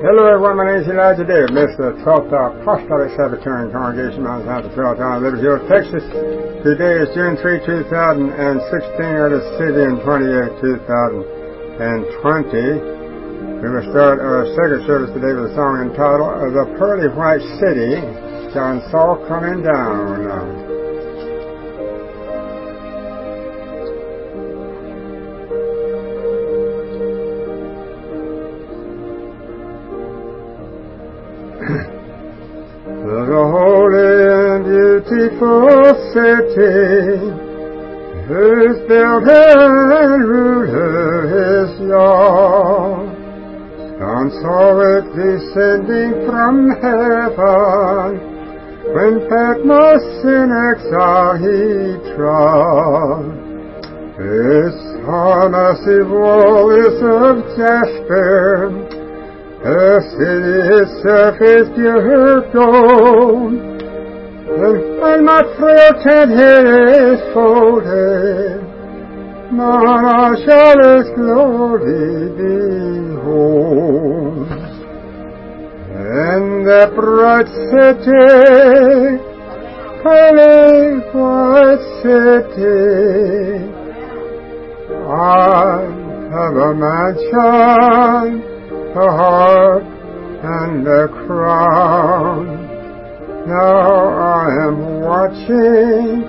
Hello everyone, my name is Elijah David, Mr. 12th Apostolic Sabbatarian Congregation, Mount South of Town, Liberty Hill, Texas. Today is June 3, 2016, or the city in 28, 2020. We will start our second service today with a song entitled The Pearly White City, John Saw Coming Down. The holy and beautiful city, whose builder and ruler is Yah. John saw it descending from heaven, when Patmos in exile he trod. Its massive wall is of jasper, the city itself is pure gold, and my frail tent here is folded. None shall its glory behold. And the bright city, pearly white city, I have a mansion, a harp and a crown. Now I am watching,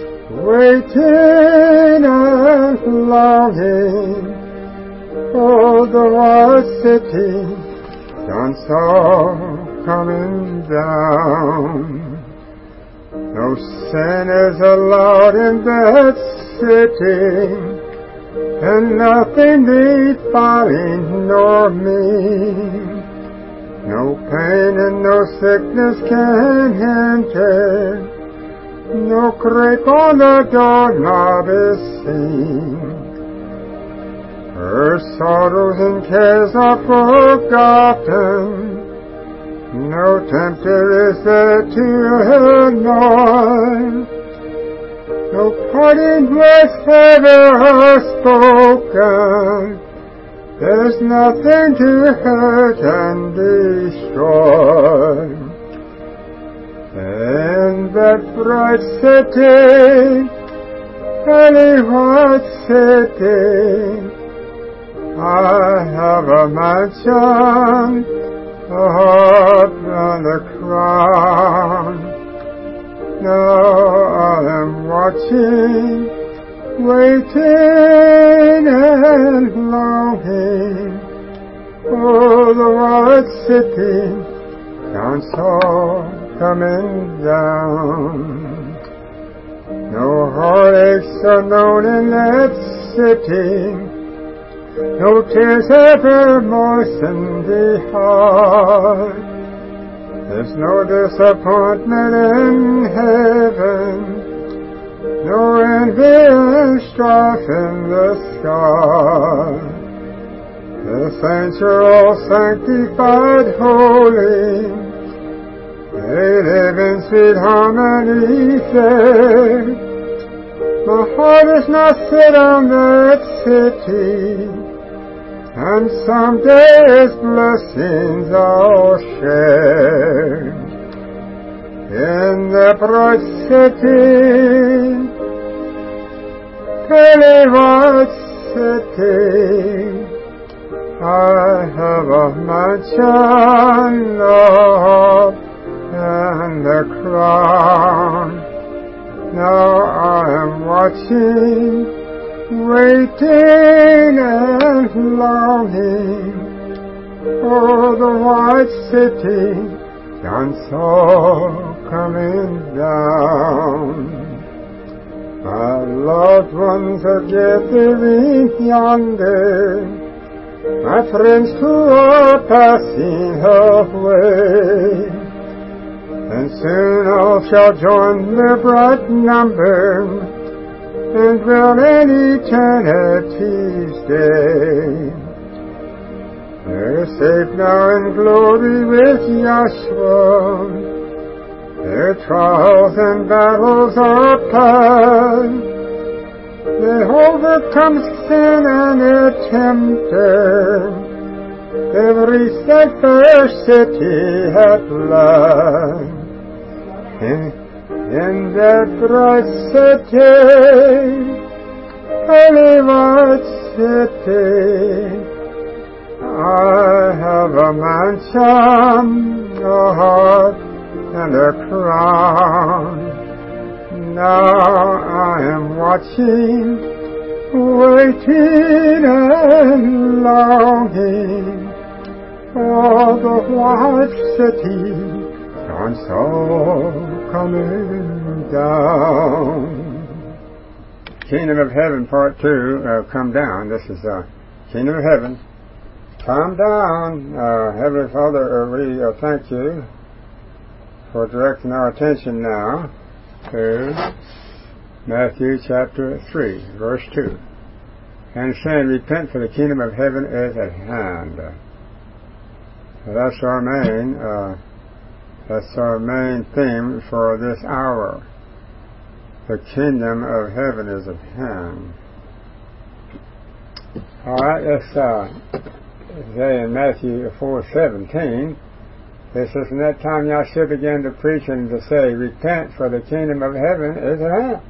waiting and longing for the white city John saw coming down. No sin is allowed in that city, and nothing defiling nor mean. No pain and no sickness can enter, no crack on the doorknob is seen. Her sorrows and cares are forgotten, no tempter is there to annoy. No parting words ever spoken, there's nothing to hurt and destroy. In that bright city, pearly white city, I have a mansion, a harp and a crown. Now I am watching, waiting and longing for the white city John saw coming down. No heartaches are known in that city, no tears ever moisten the heart. There's no disappointment in heaven, no envy and strife in the sky. The saints are all sanctified holy, they live in sweet harmony there. My heart is not set on that city, and someday its blessings I'll share. In the bright city, pearly white city, I have a mansion, a harp and a crown. Now I am watching, waiting and longing for the white city John saw coming down. My loved ones are gathering yonder, my friends who are passing away, and soon all shall join their bright number and dwell in eternity's day. They're safe now in glory with Yahshua, their trials and battles are past, they overcome sin and their tempter, every secular city hath blood. In that bright city, holy white city, I have a mansion, a heart, and a crown. Now I am watching, waiting and longing for the white city, and so coming down. Kingdom of Heaven, Part 2, come down. This is Kingdom of Heaven. Come down. Heavenly Father, we thank you for directing our attention now to Matthew chapter 3, verse 2. And saying, repent, for the kingdom of heaven is at hand. That's our main theme for this hour. The kingdom of heaven is at hand. All right, let's say in Matthew 4:17, it says, "From that time y'all should begin to preach and to say, repent, for the kingdom of heaven is at hand."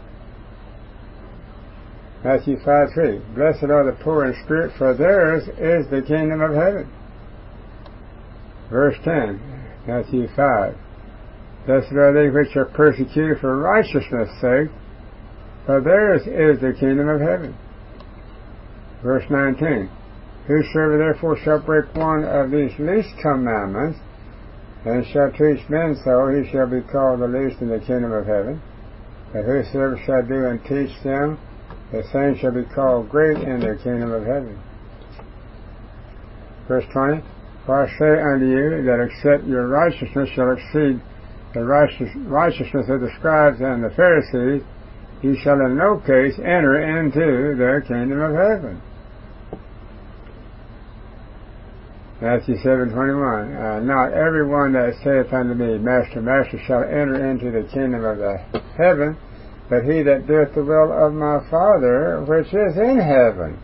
Matthew 5:3, "Blessed are the poor in spirit, for theirs is the kingdom of heaven." Verse 10, Matthew 5, "Blessed are they which are persecuted for righteousness' sake, for theirs is the kingdom of heaven." Verse 19, "Whosoever therefore shall break one of these least commandments, and shall teach men so, he shall be called the least in the kingdom of heaven. But whosoever shall do and teach them, the same shall be called great in the kingdom of heaven." Verse 20, "For I say unto you, that except your righteousness shall exceed the righteousness of the scribes and the Pharisees, you shall in no case enter into the kingdom of heaven." Matthew 7:21, "Not every one that saith unto me, Master, Master, shall enter into the kingdom of the heaven, but he that doeth the will of my Father which is in heaven."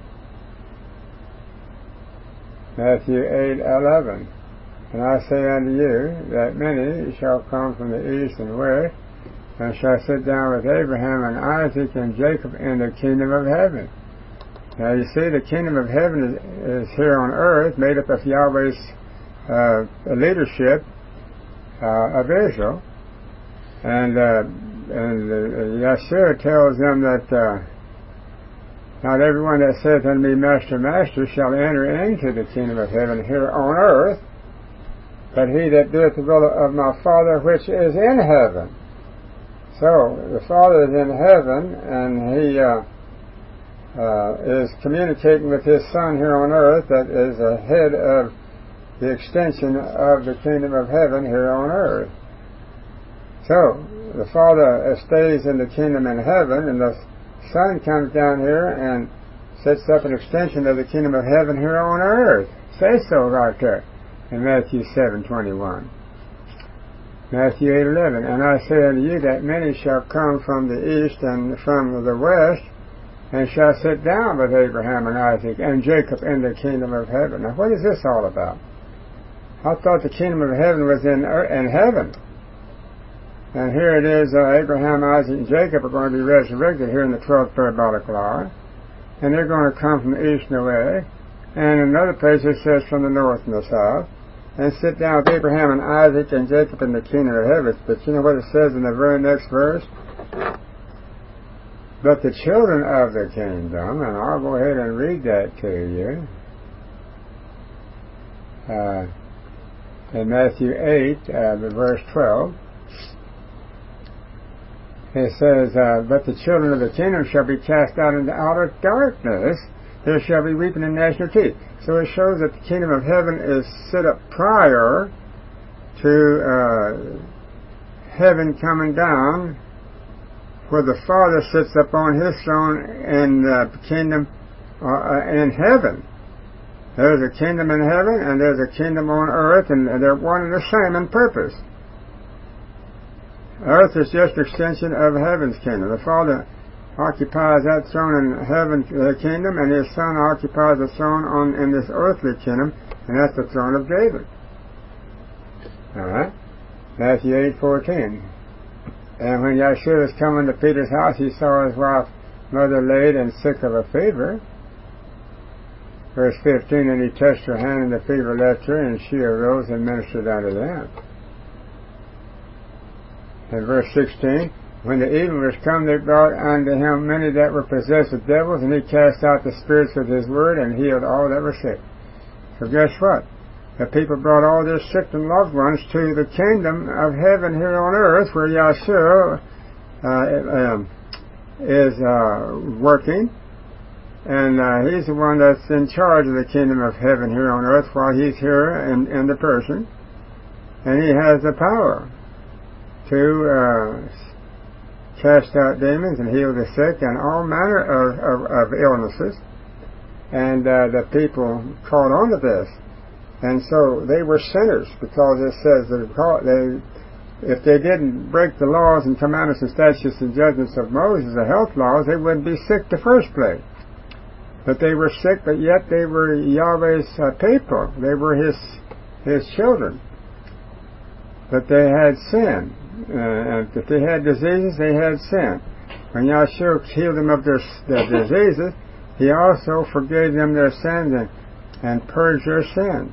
Matthew 8:11, "And I say unto you, that many shall come from the east and west, and shall sit down with Abraham and Isaac and Jacob in the kingdom of heaven." Now you see, the kingdom of heaven is here on earth, made up of Yahweh's leadership of Israel, and Yeshua tells them that not everyone that saith unto me, Master, Master, shall enter into the kingdom of heaven here on earth, but he that doeth the will of my Father which is in heaven. So the Father is in heaven, and he is communicating with his Son here on earth, that is ahead of the extension of the kingdom of heaven here on earth. So the Father stays in the kingdom in heaven, and the Son comes down here and sets up an extension of the kingdom of heaven here on earth. Say so right there in Matthew 7:21. Matthew 8:11, "And I say unto you that many shall come from the east and from the west, and shall sit down with Abraham and Isaac and Jacob in the kingdom of heaven." Now what is this all about? I thought the kingdom of heaven was in heaven. And here it is, Abraham, Isaac, and Jacob are going to be resurrected here in the 12th parabolical hour. And they're going to come from the east and the west. And in another place it says from the north and the south. And sit down with Abraham and Isaac and Jacob in the kingdom of heaven. But you know what it says in the very next verse? "But the children of the kingdom," and I'll go ahead and read that to you. In Matthew 8, verse 12, it says, "But the children of the kingdom shall be cast out into outer darkness. There shall be weeping and gnashing of teeth." So it shows that the kingdom of heaven is set up prior to heaven coming down, where the Father sits upon his throne in the kingdom in heaven. There's a kingdom in heaven, and there's a kingdom on earth, and they're one and the same in purpose. Earth is just an extension of heaven's kingdom. The Father occupies that throne in heaven, the kingdom, and his Son occupies the throne in this earthly kingdom, and that's the throne of David. All right? Matthew 8:14. And when Yeshua was coming to Peter's house, he saw his wife, mother, laid and sick of a fever. Verse 15, and he touched her hand, and the fever left her, and she arose and ministered unto them. And verse 16, when the evening was come, they brought unto him many that were possessed with devils, and he cast out the spirits with his word, and healed all that were sick. So guess what? The people brought all their sick and loved ones to the kingdom of heaven here on earth, where Yeshua is working. And he's the one that's in charge of the kingdom of heaven here on earth while he's here in the person. And he has the power to cast out demons and heal the sick and all manner of illnesses. And the people caught on to this. And so they were sinners, because it says that if they didn't break the laws and commandments and statutes and judgments of Moses, the health laws, they wouldn't be sick the first place. But they were sick, but yet they were Yahweh's people. They were his children. But they had sin. And if they had diseases, they had sin. When Yahshua healed them of their diseases, he also forgave them their sins and purged their sin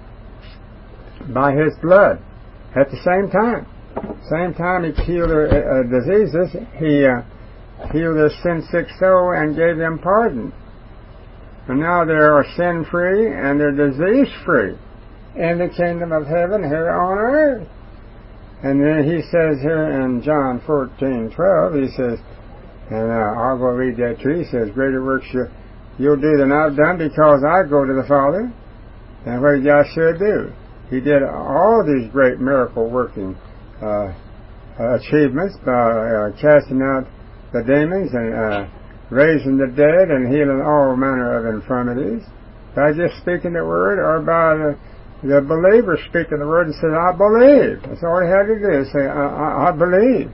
by his blood. At the same time he healed their diseases, he healed their sin-sick soul and gave them pardon. And now they are sin-free and they're disease-free in the kingdom of heaven here on earth. And then he says here in John 14:12, he says, and I'll go read that too, he says, greater works you'll do than I've done, because I go to the Father. And what did Yahshua do? He did all these great miracle-working achievements by casting out the demons and raising the dead and healing all manner of infirmities, by just speaking the word, or by the believer speaking the word and saying, I believe. That's all he had to do, say, I believe.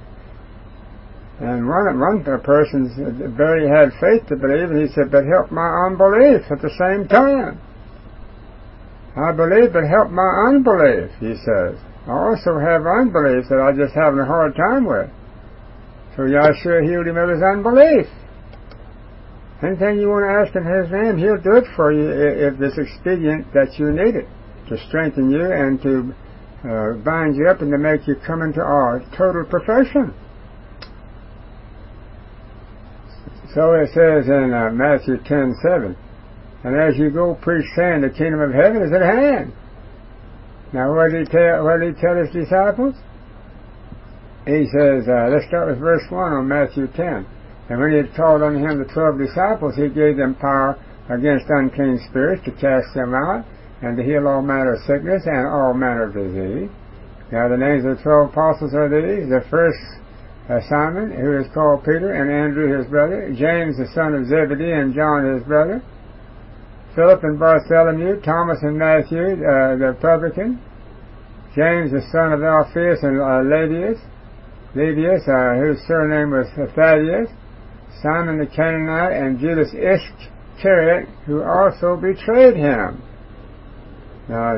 And one person barely had faith to believe, and he said, but help my unbelief at the same time. I believe, but help my unbelief, he says. I also have unbelief that I'm just having a hard time with. So Yahshua healed him of his unbelief. Anything you want to ask in his name, he'll do it for you if it's expedient that you need it, to strengthen you and to bind you up and to make you come into our total perfection. So it says in Matthew 10:7, and as you go preach, saying, the kingdom of heaven is at hand. Now what did he tell his disciples? He says, let's start with verse 1 on Matthew 10. And when he had called unto him the 12 disciples, he gave them power against unclean spirits to cast them out, and to heal all manner of sickness and all manner of disease. Now the names of the 12 apostles are these. The first, Simon, who is called Peter, and Andrew his brother, James the son of Zebedee, and John his brother, Philip and Bartholomew, Thomas and Matthew the publican, James the son of Alphaeus and Lebbaeus, whose surname was Thaddeus, Simon the Canaanite, and Judas Iscariot, who also betrayed him. Now,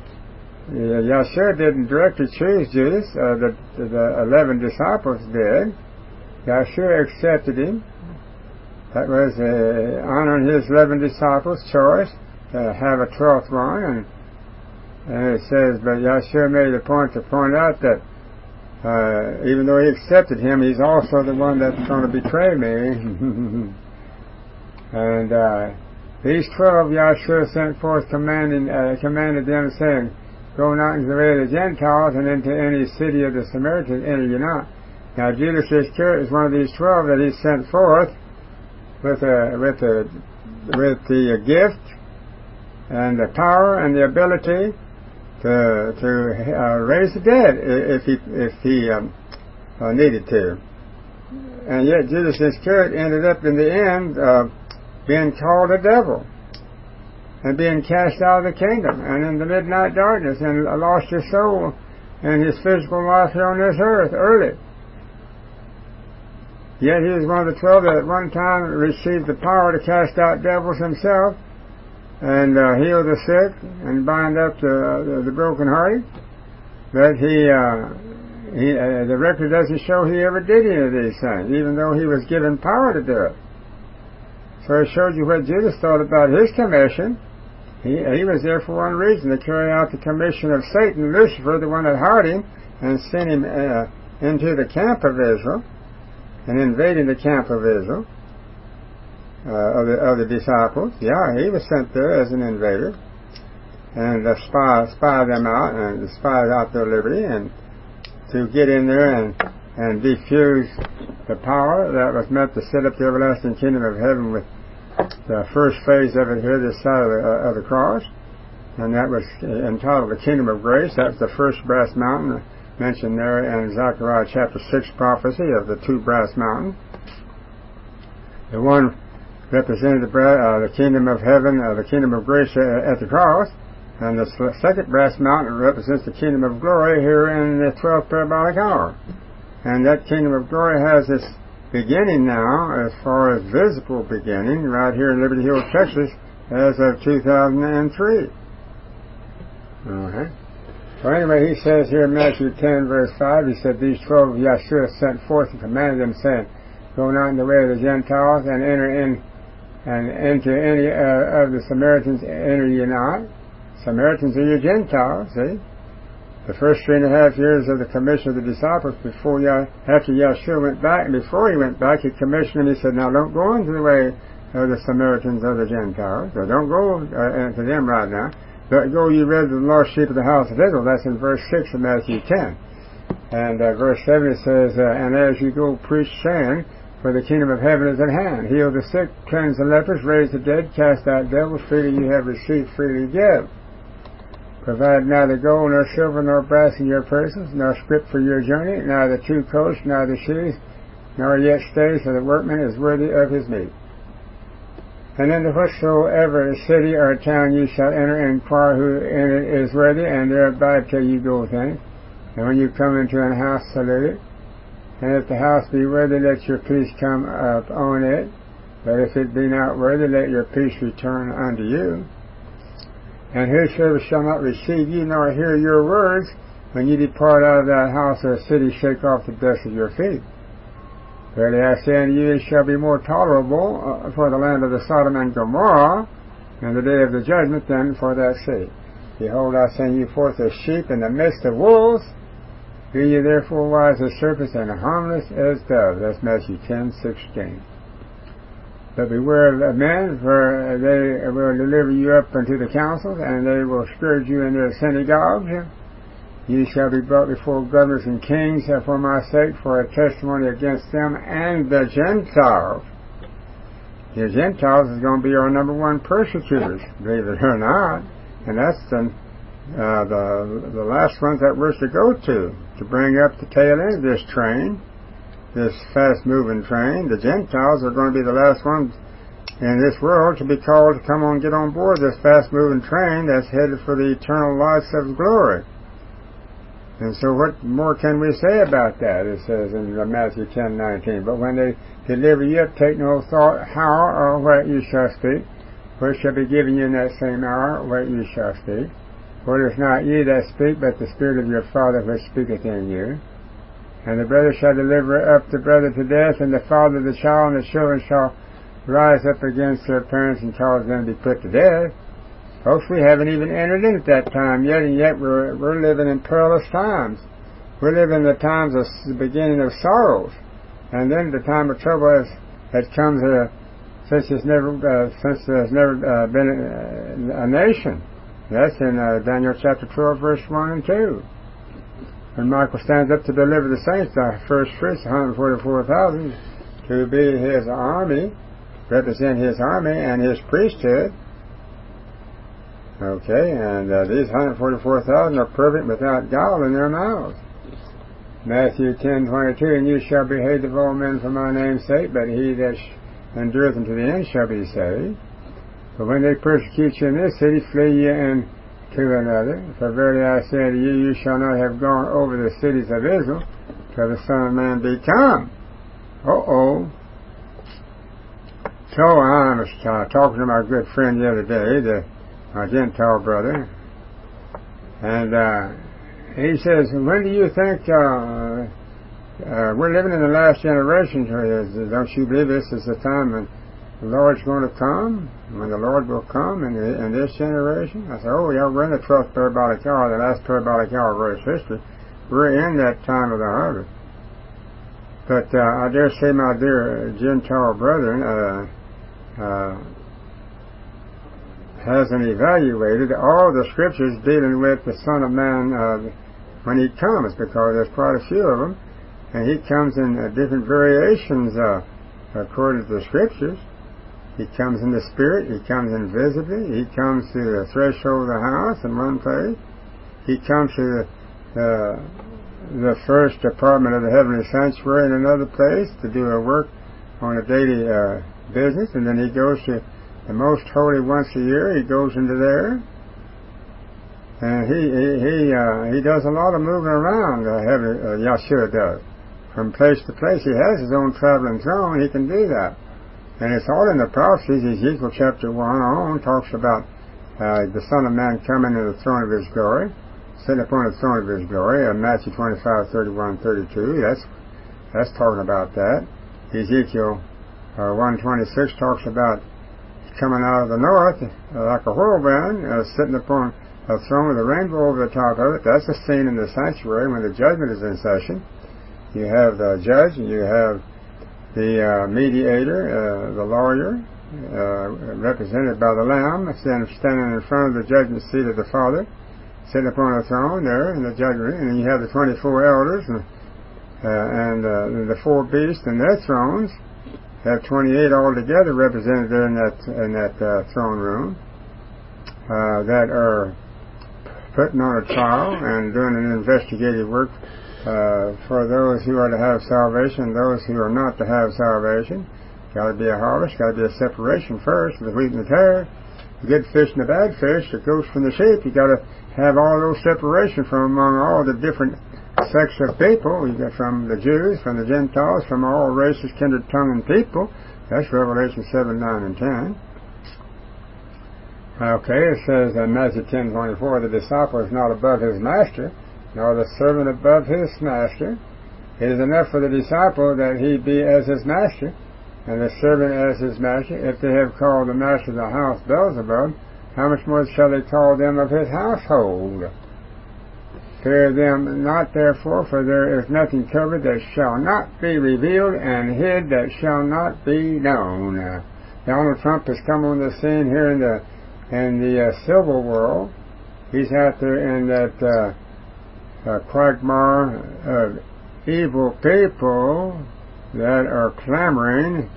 Yahshua didn't directly choose Judas. The 11 disciples did. Yahshua accepted him. That was honoring his 11 disciples' choice to have a 12th one. And it says, but Yahshua made a point to point out that even though he accepted him, he's also the one that's going to betray me. And these 12 Yahshua sent forth commanded them, saying, go not into the way of the Gentiles, and into any city of the Samaritans enter you not. Now Judas Iscariot is one of these 12 that he sent forth with the gift and the power and the ability to raise the dead if he needed to. And yet Judas Iscariot ended up in the end being called a devil and being cast out of the kingdom and in the midnight darkness, and lost his soul and his physical life here on this earth early. Yet he was one of the 12 that at one time received the power to cast out devils himself and heal the sick and bind up the brokenhearted. But the record doesn't show he ever did any of these things, even though he was given power to do it. So it showed you what Judas thought about his commission. He was there for one reason, to carry out the commission of Satan, Lucifer, the one that hired him and sent him into the camp of Israel and invading the camp of Israel, of the disciples. Yeah, he was sent there as an invader and spy them out and spy out their liberty and to get in there and defuse the power that was meant to set up the everlasting kingdom of heaven with the first phase of it here this side of the cross, and that was entitled the Kingdom of Grace. That was the first brass mountain mentioned there in Zechariah chapter 6 prophecy of the two brass mountains. The one represented the kingdom of heaven, the kingdom of grace at the cross, and the second brass mountain represents the kingdom of glory here in the 12th parabolic hour. And that kingdom of glory has its beginning now, as far as visible beginning, right here in Liberty Hill, Texas, as of 2003. Okay. So anyway, he says here in Matthew 10, verse 5, he said, these 12 Yeshua sent forth and commanded them, saying, go not in the way of the Gentiles, and enter in, and into any of the Samaritans enter ye not. Samaritans are your Gentiles, see? The first 3.5 years of the commission of the disciples after Yeshua went back, and before he went back, he commissioned them. He said, now don't go into the way of the Samaritans or the Gentiles, or don't go into them right now. But go ye rather the lost sheep of the house of Israel. That's in verse 6 of Matthew 10. And verse 7 it says, and as you go preach, saying, for the kingdom of heaven is at hand. Heal the sick, cleanse the lepers, raise the dead, cast out devils. Freely you have received, freely give. Provide neither gold nor silver nor brass in your purses, nor scrip for your journey, neither 2 coats, neither shoes, nor yet stays, for the workman is worthy of his meat. And into whatsoever city or town you shall enter, and inquire who in it is worthy, and there abide till you go thence. And when you come into an house, salute it. And if the house be worthy, let your peace come up on it. But if it be not worthy, let your peace return unto you. And whosoever shall not receive you, nor hear your words, when you depart out of that house or city, shake off the dust of your feet. Verily I say unto you, it shall be more tolerable for the land of the Sodom and Gomorrah in the day of the judgment than for that city. Behold, I send you forth as sheep in the midst of wolves. Be ye therefore wise as serpents and harmless as doves. That's Matthew 10:16. But beware of men, for they will deliver you up unto the councils, and they will scourge you in their synagogues. You shall be brought before governors and kings for my sake, for a testimony against them and the Gentiles. The Gentiles is going to be our number one persecutors, believe it or not. And that's the last ones that we're to go to bring up the tail end of this train, this fast-moving train. The Gentiles are going to be the last ones in this world to be called to come on, get on board this fast-moving train that's headed for the eternal lights of glory. And so what more can we say about that? It says in Matthew 10:19, but when they deliver you up, take no thought how or what you shall speak, for it shall be given you in that same hour what you shall speak. For it is not ye that speak, but the Spirit of your Father which speaketh in you. And the brother shall deliver up the brother to death, and the father the child, and the children shall rise up against their parents and cause them to be put to death. Folks, we haven't even entered into that time yet, and yet we're living in perilous times. We're living in the times of the beginning of sorrows, and then the time of trouble that comes since there's never been a nation. That's in Daniel chapter 12, verse 1 and 2. When Michael stands up to deliver the saints, the first fruits, 144,000, to be his army, represent his army and his priesthood. Okay, and these 144,000 are perfect without guile in their mouths. Matthew 10:22, and you shall be hated of all men for my name's sake, but he that endureth unto the end shall be saved. But when they persecute you in this city, flee ye into another. For verily I say unto you, you shall not have gone over the cities of Israel till the Son of Man be come. So I was talking to my good friend the other day, my Gentile brother, and he says, when do you think we're living in the last generation? Don't you believe this is the time when the Lord's going to come, when the Lord will come in this generation? I said, oh yeah, we're in the 12th parabolic hour, the last parabolic hour of Earth's history. We're in that time of the harvest. But I dare say, my dear Gentile brethren, hasn't evaluated all the scriptures dealing with the Son of Man when he comes, because there's quite a few of them, and he comes in different variations according to the scriptures. He comes in the spirit, he comes invisibly, he comes to the threshold of the house in one place, he comes to the first apartment of the heavenly sanctuary in another place to do a work on a daily business, and then he goes to the most holy once a year. He goes into there, and he does a lot of moving around. Yeshua does, from place to place. He has his own traveling throne. He can do that, and it's all in the prophecies. Ezekiel chapter 1 on talks about the Son of Man coming to the throne of His glory, sitting upon the throne of His glory. Matthew 25:31-32. That's talking about that. Ezekiel 1:26 talks about coming out of the north like a whirlwind, sitting upon a throne with a rainbow over the top of it. That's a scene in the sanctuary when the judgment is in session. You have the judge, and you have the mediator, the lawyer, represented by the Lamb, standing in front of the judgment seat of the Father, sitting upon a throne there in the judgment. And you have the 24 elders and the 4 beasts and their thrones. Have 28 altogether represented there in that throne room that are putting on a trial and doing an investigative work for those who are to have salvation and those who are not to have salvation. Got to be a harvest, got to be a separation first, the wheat and the tare, the good fish and the bad fish, the goats from the sheep. You got to have all those separation from among all the different sects of people. You got from the Jews, from the Gentiles, from all races, kindred, tongue, and people. That's Revelation 7, 9, and 10. Okay, it says in Matthew 10:24, the disciple is not above his master, nor the servant above his master. It is enough for the disciple that he be as his master, and the servant as his master. If they have called the master of the house Beelzebub, how much more shall they call them of his household? Fear them not, therefore, for there is nothing covered that shall not be revealed, and hid that shall not be known. Donald Trump has come on the scene here in the civil world. He's out there in that quagmire of evil people that are clamoring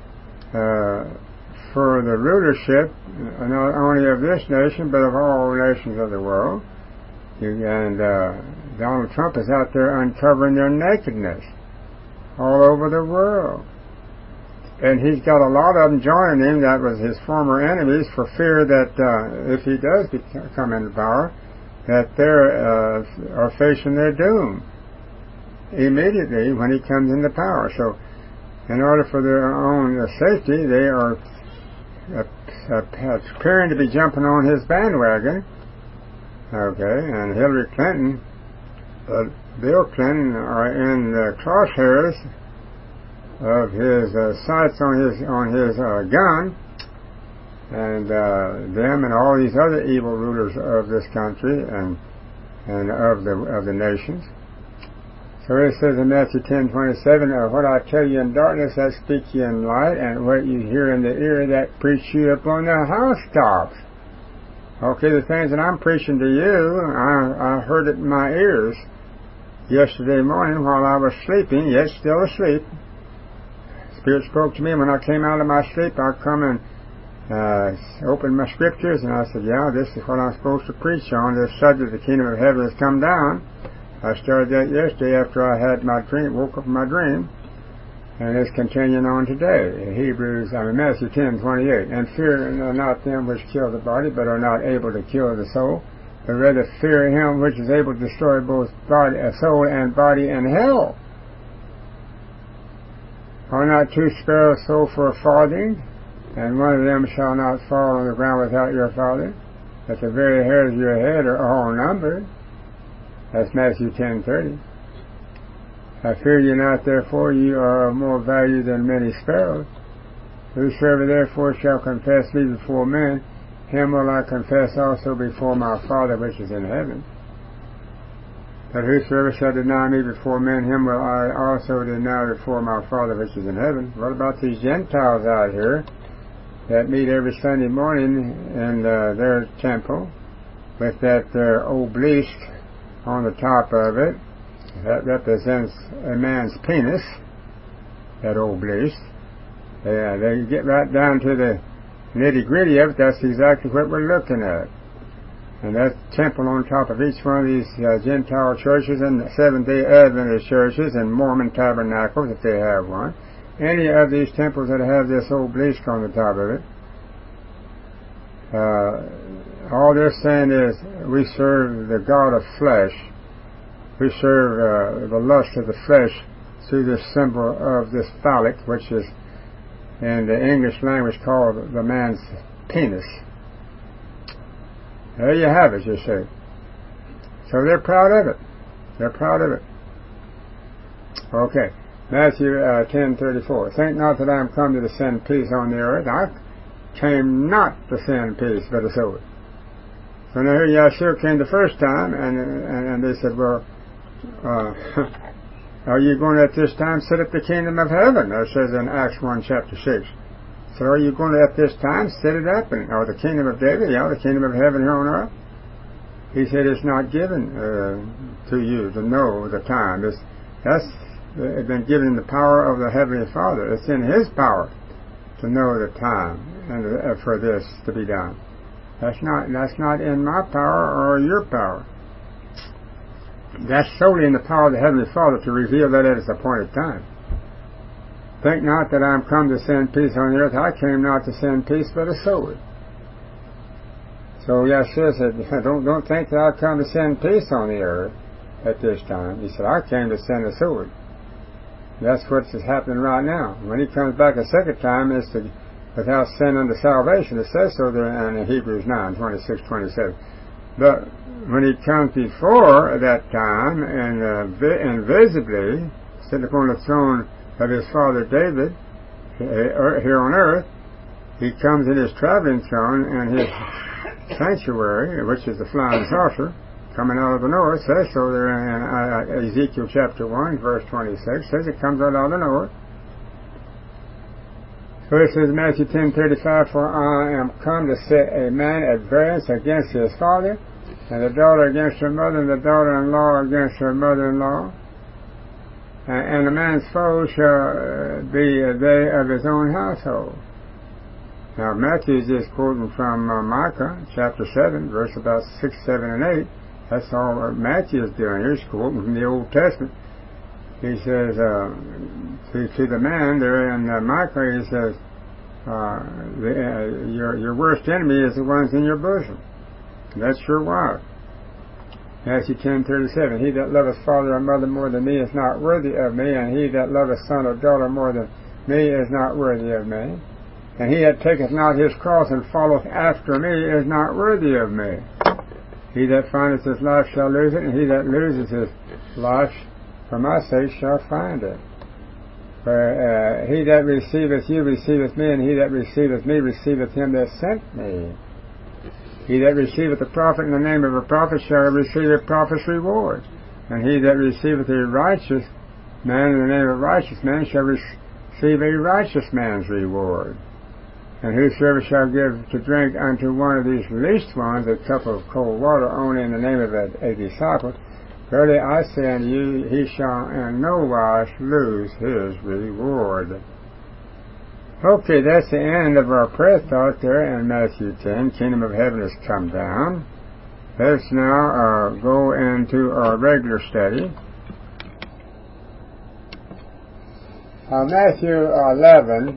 for the rulership, not only of this nation, but of all nations of the world. And Donald Trump is out there uncovering their nakedness all over the world. And he's got a lot of them joining him that was his former enemies, for fear that if he does come into power, that they are facing their doom immediately when he comes into power. So in order for their own safety, they are appearing to be jumping on his bandwagon. Okay, and Hillary Clinton, Bill Clinton are in the crosshairs of his sights on his gun, and them and all these other evil rulers of this country and of the nations. So it says in Matthew 10:27, what I tell you in darkness, that speak you in light, and what you hear in the ear, that preach you upon the housetops. Okay, the things that I'm preaching to you, I heard it in my ears yesterday morning while I was sleeping, yet still asleep. Spirit spoke to me when I came out of my sleep. I come and opened my scriptures, and I said, yeah, this is what I'm supposed to preach on, this subject, the kingdom of heaven has come down. I started that yesterday after I had my dream, woke up from my dream, and it's continuing on today. In Matthew 10:28, and fear not them which kill the body, but are not able to kill the soul, but rather fear him which is able to destroy both soul and body in hell. Are not 2 sparrows sold for a farthing, and one of them shall not fall on the ground without your Father? That the very hairs of your head are all numbered. That's Matthew 10:30. I fear you not, therefore, you are of more value than many sparrows. Whosoever therefore shall confess me before men, him will I confess also before my Father which is in heaven. But whosoever shall deny me before men, him will I also deny before my Father which is in heaven. What about these Gentiles out here that meet every Sunday morning in their temple with that obelisk on the top of it? That represents a man's penis, that obelisk. They get right down to the nitty-gritty of it. That's exactly what we're looking at. And that temple on top of each one of these Gentile churches and Seventh-day Adventist churches and Mormon tabernacles, if they have one, any of these temples that have this obelisk on the top of it, all they're saying is we serve the God of flesh. We serve the lust of the flesh through this symbol of this phallic, which is in the English language called the man's penis. There you have it, you see. So they're proud of it. They're proud of it. Okay. Matthew 10:34. Think not that I am come to send peace on the earth. I came not to send peace, but a sword. So now here Yahshua came the first time, and they said, well, are you going to at this time sit at the kingdom of heaven? It says in Acts 1 chapter 6. So are you going to at this time sit it up? Or the kingdom of David? Yeah, the kingdom of heaven here on earth? He said it's not given to you to know the time. That's been given in the power of the Heavenly Father. It's in His power to know the time and for this to be done. That's not in my power or your power. That's solely in the power of the Heavenly Father to reveal that at His appointed time. Think not that I am come to send peace on the earth. I came not to send peace, but a sword. So Yahshua said, don't think that I come to send peace on the earth at this time. He said, I came to send a sword. That's what's happening right now. When He comes back a second time, it's without sin unto salvation. It says so there in Hebrews 9:26-27. But when He comes before that time and invisibly sitting upon the throne of His father David here on earth, He comes in His traveling throne and His sanctuary, which is the flying saucer, coming out of the north. Says so there in Ezekiel chapter 1, verse 26. Says it comes out of the north. So it says Matthew 10:35, for I am come to set a man at variance against his father, and the daughter against her mother, and the daughter-in-law against her mother-in-law. And a man's foes shall be they of his own household. Now Matthew is just quoting from Micah chapter 7, verse about 6, 7, and 8. That's all Matthew is doing. He's quoting from the Old Testament. He says to the man there in Micah, he says, your worst enemy is the ones in your bosom. That's your wife. Matthew 10:37. He that loveth father or mother more than me is not worthy of me, and he that loveth son or daughter more than me is not worthy of me. And he that taketh not his cross and followeth after me is not worthy of me. He that findeth his life shall lose it, and he that loses his life for my sake shall find it. For he that receiveth you receiveth me, and he that receiveth me receiveth him that sent me. He that receiveth a prophet in the name of a prophet shall receive a prophet's reward. And he that receiveth a righteous man in the name of a righteous man shall receive a righteous man's reward. And whosoever shall give to drink unto one of these least ones a cup of cold water only in the name of a disciple, verily I say unto you, he shall in no wise lose his reward. Okay, that's the end of our prayer thought there in Matthew 10. Kingdom of Heaven has come down. Let's now go into our regular study. Matthew 11.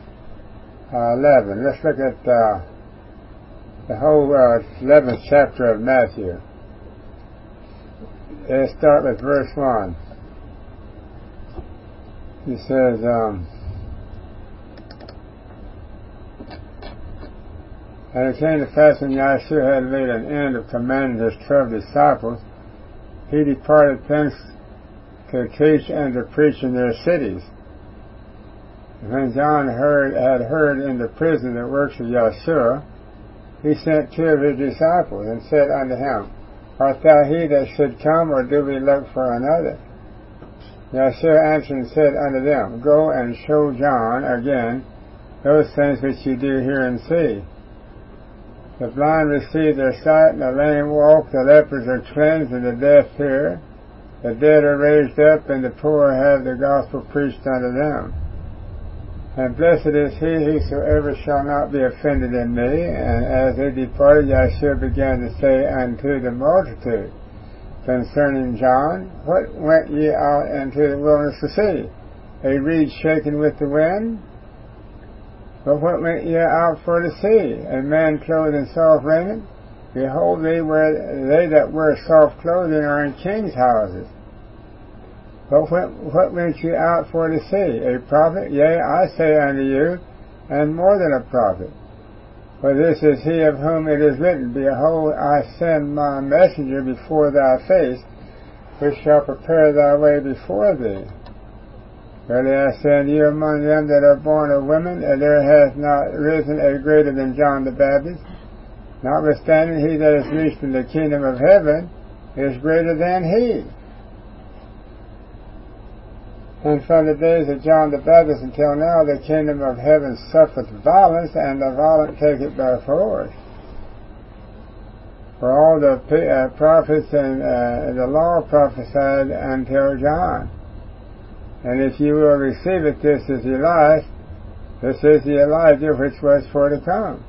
Let's look at the whole 11th chapter of Matthew. Let's start with verse 1. He says, And it came to pass when Yahshua had made an end of commanding his 12 disciples, he departed thence to teach and to preach in their cities. And when John had heard in the prison the works of Yahshua, he sent 2 of his disciples, and said unto him, Art thou he that should come, or do we look for another? Yahshua answered and said unto them, Go and show John again those things which you do hear and see. The blind receive their sight, and the lame walk, the lepers are cleansed, and the deaf hear. The dead are raised up, and the poor have the gospel preached unto them. And blessed is he whosoever shall not be offended in me. And as they departed, Yahshua began to say unto the multitude concerning John, What went ye out into the wilderness to see? A reed shaken with the wind? But what went ye out for to see? A man clothed in soft raiment? Behold, they that wear soft clothing are in kings' houses. But what went ye out for to see? A prophet? Yea, I say unto you, and more than a prophet. For this is he of whom it is written, Behold, I send my messenger before thy face, which shall prepare thy way before thee. Verily I say unto you, among them that are born of women, there hath not risen a greater than John the Baptist. Notwithstanding, he that is least in the kingdom of heaven is greater than he. And from the days of John the Baptist until now, the kingdom of heaven suffereth violence, and the violent take it by force. For all the prophets and the law prophesied until John. And if you will receive it, this is the Elijah which was for to come.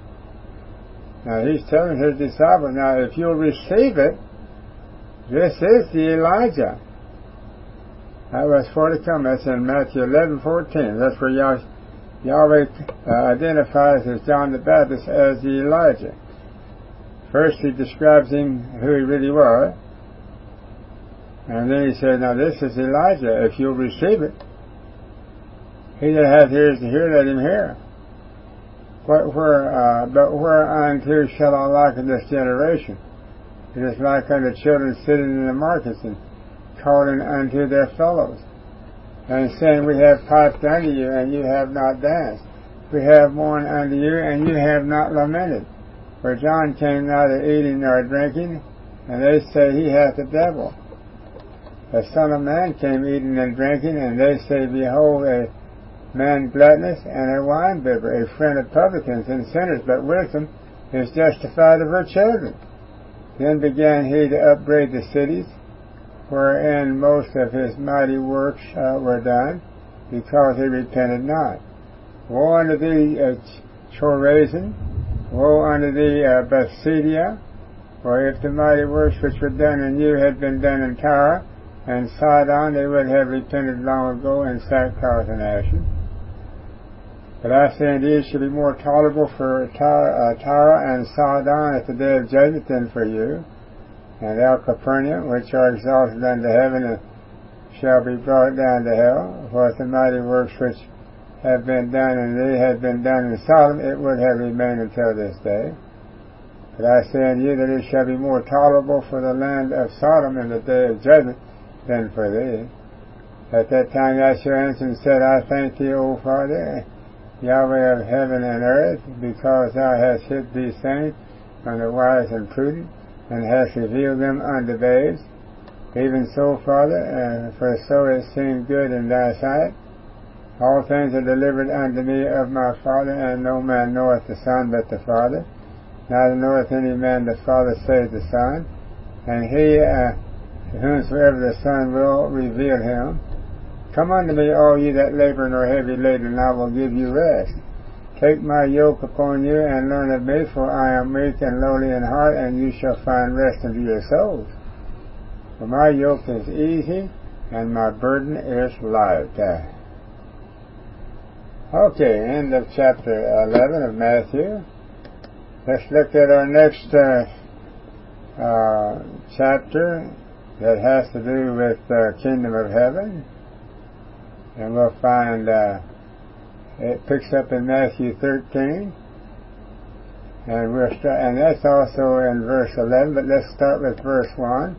Now he's telling his disciples, now if you'll receive it, this is the Elijah that was for to come. That's in Matthew 11:14. That's where Yahweh identifies as John the Baptist as the Elijah. First he describes him who he really was. And then he said, now this is Elijah. If you'll receive it, he that hath ears to hear, let him hear. But whereunto shall I liken this generation? It is like unto children sitting in the markets and calling unto their fellows, and saying, We have piped unto you, and you have not danced. We have mourned unto you, and you have not lamented. For John came neither eating nor drinking, and they say, He hath the devil. The Son of Man came eating and drinking, and they say, Behold, a man gluttonous and a winebibber, a friend of publicans and sinners, but wisdom is justified of her children. Then began he to upbraid the cities, wherein most of his mighty works were done, because he repented not. Woe unto thee, Chorazin! Woe unto thee, Bethsaida! For if the mighty works which were done in you had been done in Tyre and Sidon, they would have repented long ago in sackcloth and ashes. But I say unto you, it shall be more tolerable for Tyre and Sidon at the day of judgment than for you. And thou, Capernaum, which are exalted unto heaven, shall be brought down to hell. For if the mighty works which have been done in thee had been done in Sodom, it would have remained until this day. But I say unto you that it shall be more tolerable for the land of Sodom in the day of judgment than for thee. At that time Yahshua answered and said, I thank thee, O Father, Yahweh of heaven and earth, because thou hast hid these things from the wise and prudent, and hast revealed them unto babes. Even so, Father, for so it seemed good in thy sight. All things are delivered unto me of my Father, and no man knoweth the Son but the Father. Neither knoweth any man the Father save the Son, and he to whomsoever the Son will reveal him. Come unto me, all ye that labor and are heavy laden, and I will give you rest. Take my yoke upon you, and learn of me, for I am meek and lowly in heart, and you shall find rest unto your souls. For my yoke is easy, and my burden is light. Okay, end of chapter 11 of Matthew. Let's look at our next chapter that has to do with the kingdom of heaven. And we'll find it picks up in Matthew 13. And that's also in verse 11, but let's start with verse 1.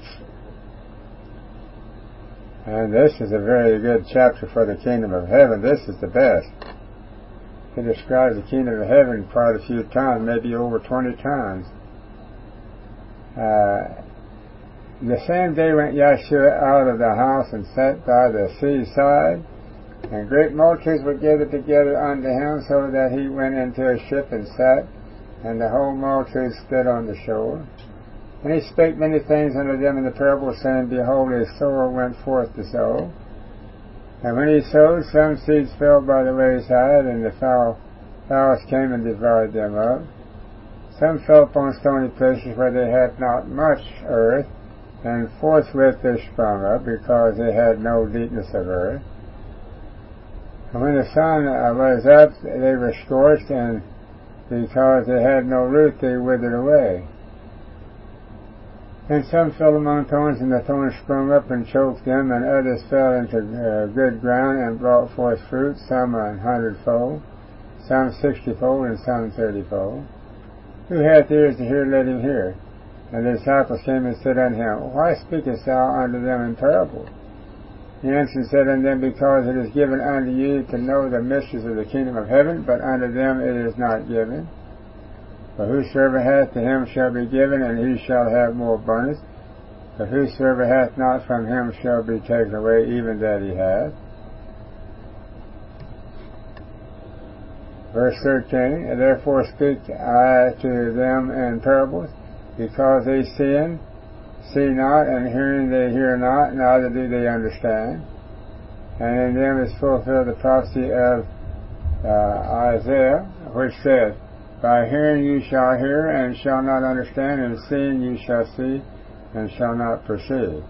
And this is a very good chapter for the kingdom of heaven. This is the best. He describes the kingdom of heaven quite a few times, maybe over 20 times. The same day went Yeshua out of the house and sat by the seaside, and great multitudes were gathered together unto him, so that he went into a ship and sat, and the whole multitude stood on the shore. And he spake many things unto them in the parable, saying, Behold, a sower went forth to sow. And when he sowed, some seeds fell by the wayside, and the fowls came and devoured them up. Some fell upon stony places where they had not much earth, and forthwith they sprung up, because they had no deepness of earth. And when the sun was up, they were scorched, and because they had no root, they withered away. And some fell among thorns, and the thorns sprung up and choked them, and others fell into good ground and brought forth fruit, some 100-fold, some 60-fold, and some 30-fold. Who hath ears to hear, let him hear. And the disciples came and said unto him, Why speakest thou unto them in parables? He answered and said unto them, Because it is given unto you to know the mysteries of the kingdom of heaven, but unto them it is not given. For whosoever hath, to him shall be given, and he shall have more abundance. But whosoever hath not, from him shall be taken away even that he hath. Verse 13, Therefore speak I to them in parables, because they see not, and hearing they hear not, neither do they understand. And in them is fulfilled the prophecy of Isaiah, which says, By hearing you shall hear, and shall not understand, and seeing you shall see, and shall not perceive.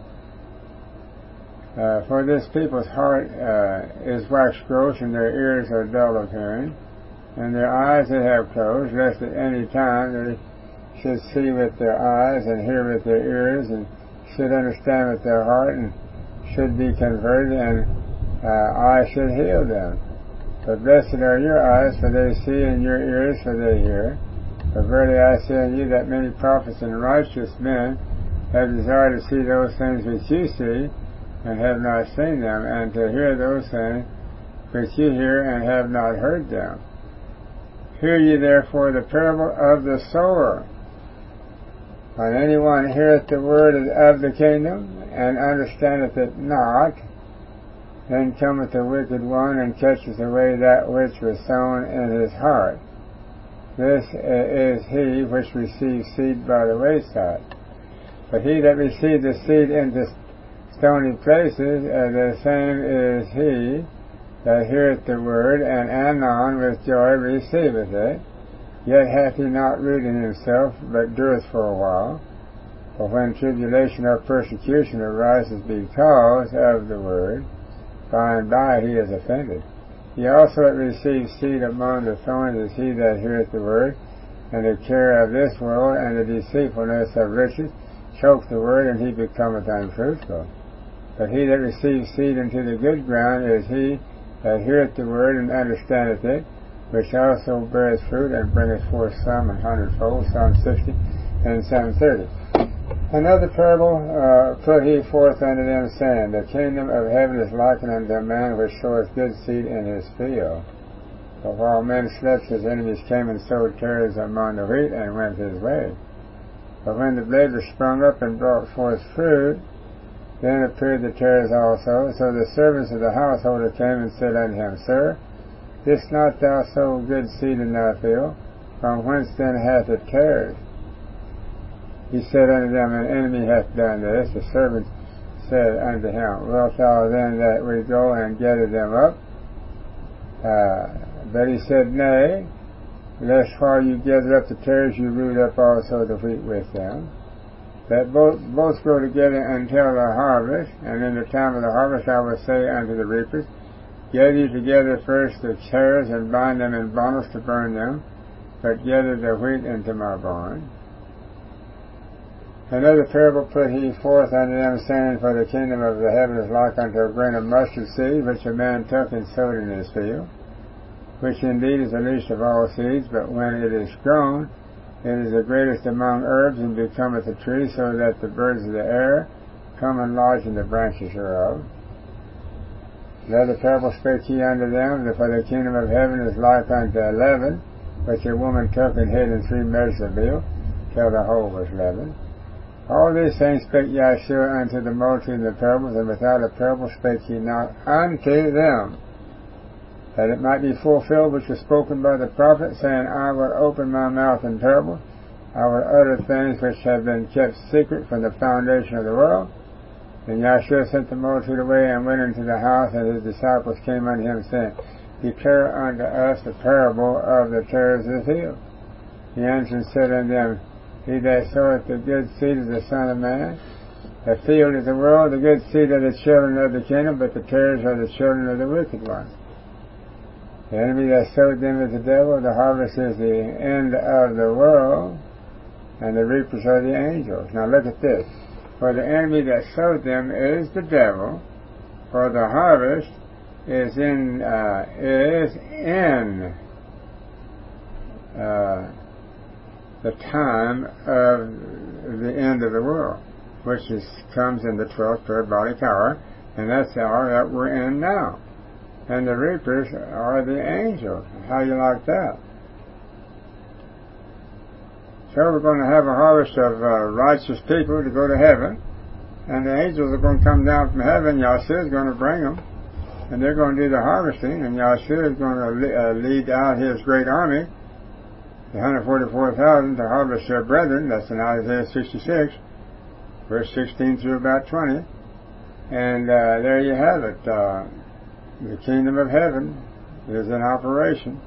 For this people's heart is waxed gross, and their ears are dull of hearing, and their eyes they have closed, lest at any time they should see with their eyes, and hear with their ears, and should understand with their heart, and should be converted, and I should heal them. But blessed are your eyes, for they see, and your ears, for they hear. For verily I say unto you that many prophets and righteous men have desired to see those things which you see, and have not seen them, and to hear those things which you hear, and have not heard them. Hear ye therefore the parable of the sower. When anyone heareth the word of the kingdom, and understandeth it not, then cometh the wicked one, and catcheth away that which was sown in his heart. This is he which receives seed by the wayside. But he that received the seed into stony places, the same is he that heareth the word, and anon with joy receiveth it. Yet hath he not root in himself, but dureth for a while. For when tribulation or persecution arises because of the word, by and by he is offended. He also that receives seed among the thorns is he that heareth the word, and the care of this world and the deceitfulness of riches choke the word, and he becometh unfruitful. But he that receives seed into the good ground is he that heareth the word and understandeth it, which also beareth fruit, and bringeth forth some 100-fold, some 60, and some 30. Another parable put he forth unto them, saying, The kingdom of heaven is likened unto a man which soweth good seed in his field. But while men slept, his enemies came and sowed tares among the wheat, and went his way. But when the blade was sprung up and brought forth fruit, then appeared the tares also. So the servants of the householder came and said unto him, Sir, didst not thou sow good seed in thy field? From whence then hath it tares? He said unto them, An enemy hath done this. The servants said unto him, Wilt thou then that we go and gather them up? But he said, Nay, lest while you gather up the tares, you root up also the wheat with them. That both grow together until the harvest. And in the time of the harvest I will say unto the reapers, Gather ye together first the tares, and bind them in bundles to burn them, but gather the wheat into my barn. Another parable put he forth unto them, saying, For the kingdom of the heaven is like unto a grain of mustard seed, which a man took and sowed in his field. which indeed is the least of all seeds, but when it is grown, it is the greatest among herbs, and becometh a tree, so that the birds of the air come and lodge in the branches thereof. Another parable spake he unto them, that for the kingdom of heaven is like unto leaven, which a woman took and hid in 3 measures of meal, till the whole was leavened. All these things spake Yahshua unto the multitude in the parables, and without a parable spake he not unto them, that it might be fulfilled which was spoken by the prophet, saying, I will open my mouth in parables, I will utter things which have been kept secret from the foundation of the world. And Yahshua sent the multitude away, and went into the house, and his disciples came unto him, saying, Declare unto us the parable of the tares of the field. He answered and said unto them, He that soweth the good seed is the Son of Man. The field is the world, the good seed are the children of the kingdom, but the tares are the children of the wicked one. The enemy that sowed them is the devil, the harvest is the end of the world, and the reapers are the angels. Now look at this. For the enemy that sowed them is the devil, for the harvest is in the time of the end of the world, which comes in the 12th parabolic hour, and that's the hour that we're in now. And the reapers are the angels. How do you like that? So we're going to have a harvest of righteous people to go to heaven, and the angels are going to come down from heaven. Yahshua is going to bring them, and they're going to do the harvesting, and Yahshua is going to lead out his great army, the 144,000, to harvest their brethren. That's in Isaiah 66, verse 16 through about 20. And there you have it. The kingdom of heaven is in operation.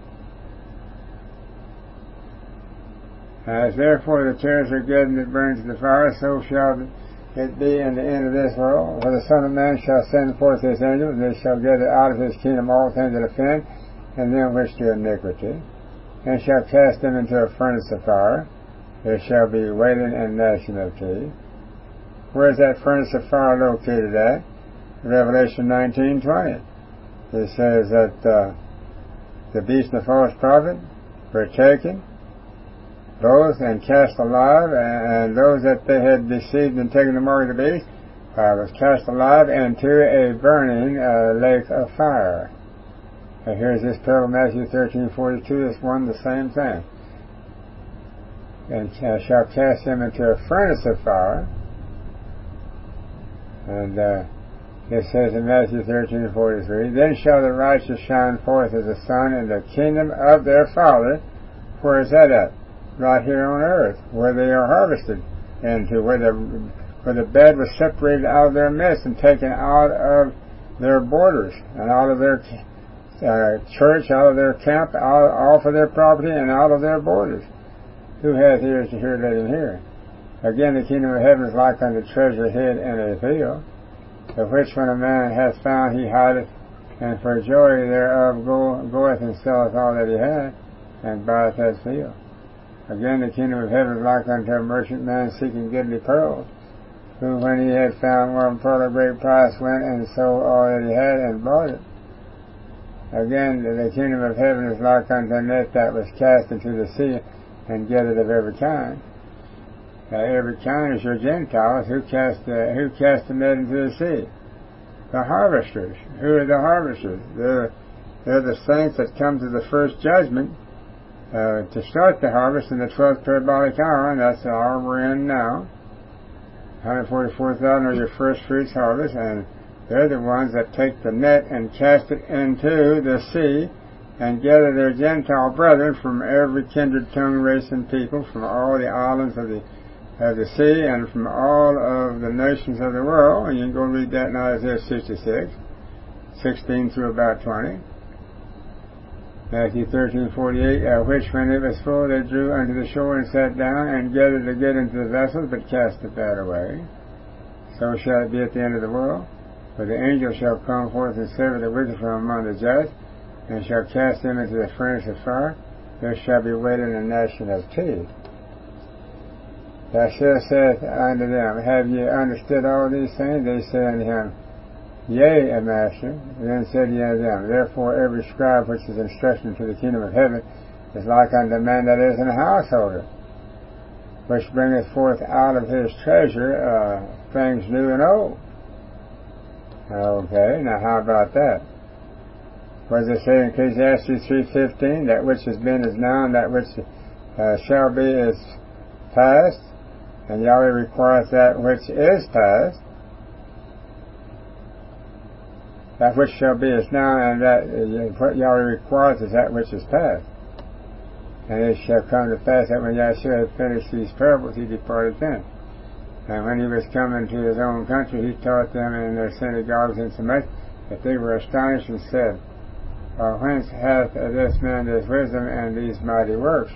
As therefore the tares are good and it burns in the fire, so shall it be in the end of this world. For the Son of Man shall send forth his angels, and they shall gather out of his kingdom all things that offend, and them which do iniquity, and shall cast them into a furnace of fire. There shall be wailing and gnashing of teeth. Where is that furnace of fire located at? Revelation 19:20. It says that the beast and the false prophet were taken, both, and cast alive, and those that they had deceived and taken the mark of the beast was cast alive into a burning lake of fire. And here's this parable, Matthew 13:42. It's one the same thing. And shall cast him into a furnace of fire. And it says in Matthew 13:43, Then shall the righteous shine forth as the sun in the kingdom of their Father. Where is that at? Right here on earth, where they are harvested into, where the bed was separated out of their midst and taken out of their borders, and out of their church, out of their camp, off of their property, and out of their borders. Who hath ears to hear, let him hear. Again, the kingdom of heaven is like unto treasure hid in a field, of which when a man hath found, he hideth, and for joy thereof goeth and selleth all that he hath, and buyeth that field. Again, the kingdom of heaven is like unto a merchant man seeking goodly pearls, who, when he had found one pearl of great price, went and sold all that he had and bought it. Again, the kingdom of heaven is like unto a net that was cast into the sea, and gathered of every kind. Every kind is your Gentiles who cast the net into the sea. The harvesters. Who are the harvesters? They're the saints that come to the first judgment to start the harvest in the 12th parabolic hour, and that's the hour we're in now. 144,000 are your first fruits harvest, and they're the ones that take the net and cast it into the sea, and gather their Gentile brethren from every kindred, tongue, race, and people, from all the islands of the sea, and from all of the nations of the world. And you can go read that in Isaiah 66, 16 through about 20. Matthew 13:48, which when it was full they drew unto the shore and sat down, and gathered the good into the vessels, but cast the bad away. So shall it be at the end of the world. For the angel shall come forth and sever the wicked from among the just, and shall cast them into the furnace of fire. There shall be wailing and gnashing of teeth. Yahshua saith unto them, Have ye understood all these things? They say unto him, Yea, Master. Then said he unto them, Therefore every scribe which is instructed to the kingdom of heaven is like unto a man that is an householder, which bringeth forth out of his treasure things new and old. Okay, now how about that? What does it say in Ecclesiastes 3:15? That which has been is now, and that which shall be is past, and Yahweh requires that which is past. That which shall be is now, and that what Yahweh requires is that which is past. And it shall come to pass that when Yahshua had finished these parables, he departed thence. And when he was coming to his own country, he taught them in their synagogues insomuch that they were astonished and said, Whence hath this man this wisdom and these mighty works?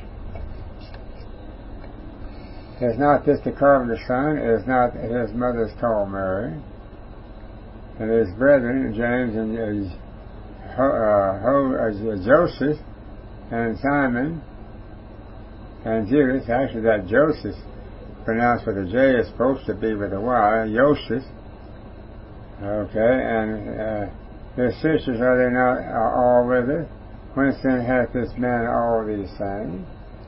Is not this the carpenter's son? Is not his mother's called Mary? And his brethren, James and Joseph, and Simon, and Judas. Actually, that Joseph, pronounced with a J, is supposed to be with a Y, Joseph. Okay, and his sisters, are they not all with us? Whence then hath this man all these things?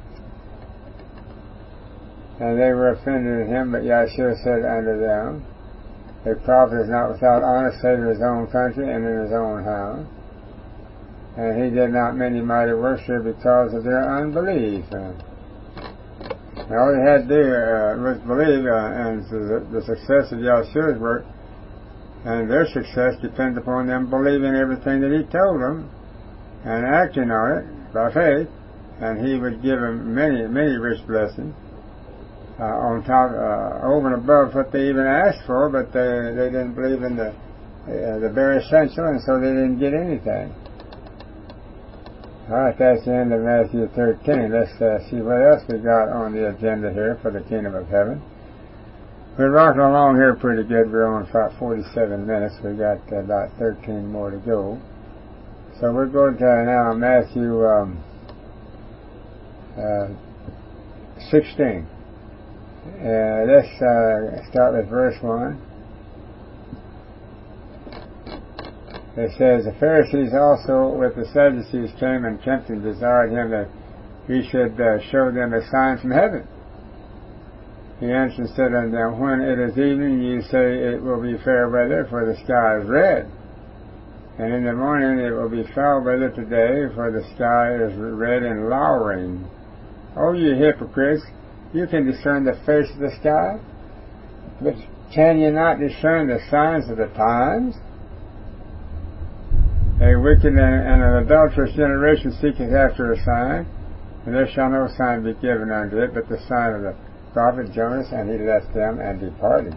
And they were offended at him, but Yahshua said unto them, A prophet is not without honor save in his own country and in his own house. And he did not many mighty works here because of their unbelief. And all they had to do was believe, and the success of Yahshua's work and their success depends upon them believing everything that he told them and acting on it by faith, and he would give them many, many rich blessings on top, over and above what they even asked for, but they didn't believe in the very essential, and so they didn't get anything. Alright, that's the end of Matthew 13. Let's see what else we got on the agenda here for the kingdom of heaven. We're rocking along here pretty good. We're on about 47 minutes. We got about 13 more to go. So we're going to now Matthew 16. Let's start with verse 1. It says, The Pharisees also with the Sadducees came and tempted and desired him that he should show them a sign from heaven. He answered and said unto them, When it is evening, ye say it will be fair weather, for the sky is red. And in the morning it will be foul weather today, for the sky is red and lowering. O ye hypocrites, you can discern the face of the sky, but can you not discern the signs of the times? A wicked and an adulterous generation seeketh after a sign, and there shall no sign be given unto it, but the sign of the prophet Jonas. And he left them and departed.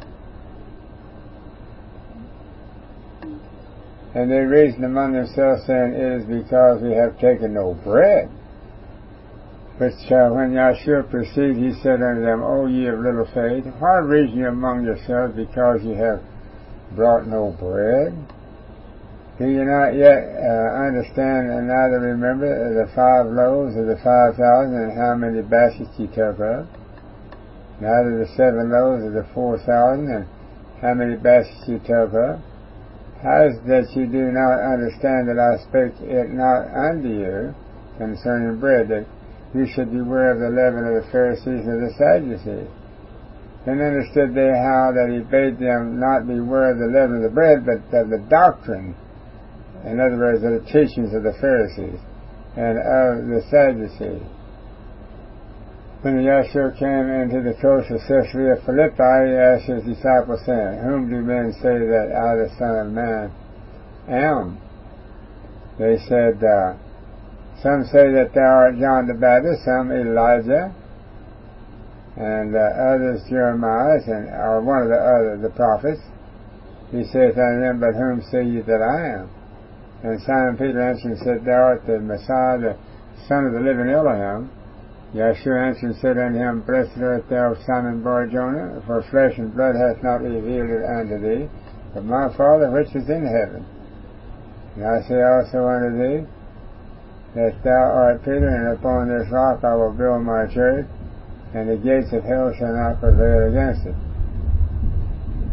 And they reasoned among themselves, saying, It is because we have taken no bread. Which when Yahshua perceived, he said unto them, O ye of little faith, why reason ye among yourselves, because ye have brought no bread? Do you not yet understand and neither remember the 5 loaves of the 5,000 and how many baskets ye took up? Neither the 7 loaves of the 4,000 and how many baskets ye took up? How is it that you do not understand that I spake it not unto you concerning bread, that you should beware of the leaven of the Pharisees and the Sadducees? Then understood they how that he bade them not beware of the leaven of the bread, but of the doctrine, in other words, of the teachings of the Pharisees and of the Sadducees. When Yahshua came into the coast of Caesarea Philippi, he asked his disciples, saying, Whom do men say that I, the Son of Man, am? They said, Some say that thou art John the Baptist, some Elijah, and others Jeremiah, or one of the prophets. He saith unto them, But whom say ye that I am? And Simon Peter answered and said, Thou art the Messiah, the Son of the living Elohim. Yahshua answered and said unto him, Blessed art thou, Simon Bar-Jonah, for flesh and blood hath not revealed it unto thee, but my Father which is in heaven. And I say also unto thee, that thou art Peter, and upon this rock I will build my church, and the gates of hell shall not prevail against it.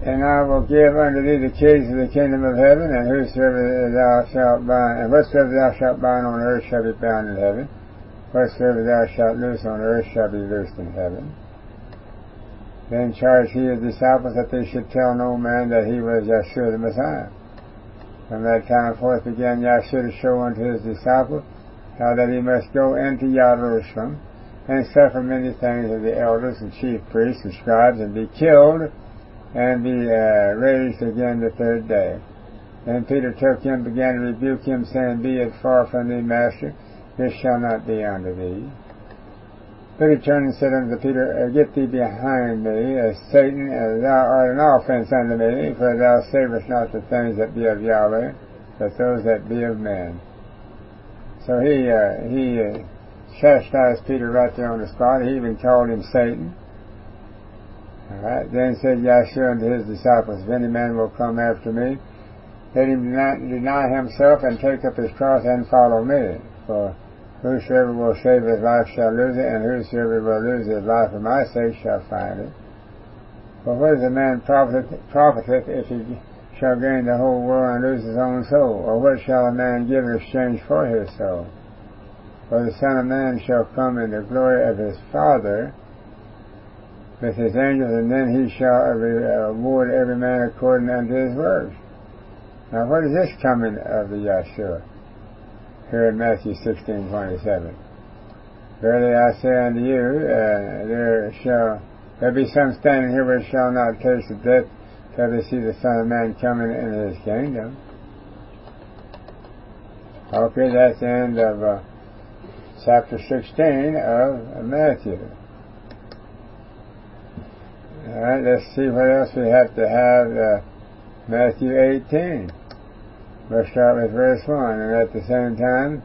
and I will give unto thee the keys of the kingdom of heaven, and whosoever thou shalt bind, and whatsoever thou shalt bind on earth shall be bound in heaven, whatsoever thou shalt loose on earth shall be loosed in heaven. Then charged he his disciples that they should tell no man that he was Yeshua the Messiah. From that time forth began Yeshua to show unto his disciples how that he must go into Jerusalem and suffer many things of the elders and chief priests and scribes, and be killed, and be raised again the third day. Then Peter took him, began to rebuke him, saying, Be it far from thee, Master, this shall not be unto thee. But he turned and said unto Peter, Get thee behind me, Satan, thou art an offense unto me, for thou savourest not the things that be of Yahweh, but those that be of men. So he chastised Peter right there on the spot. He even called him Satan. All right. Then said Yeshua unto his disciples, If any man will come after me, let him deny himself and take up his cross and follow me. For whosoever will save his life shall lose it, and whosoever will lose his life for my sake shall find it. For what is a man profiteth if he shall gain the whole world and lose his own soul? Or what shall a man give in exchange for his soul? For the Son of Man shall come in the glory of his Father with his angels, and then he shall reward every man according unto his works. Now what is this coming of the Yeshua? Here in Matthew 16:27. Verily I say unto you, there be some standing here which shall not taste of death till they see the Son of Man coming in his kingdom. Okay, that's the end of chapter 16 of Matthew. Alright, let's see what else we have to have. Matthew 18. We'll start with verse 1. And at the same time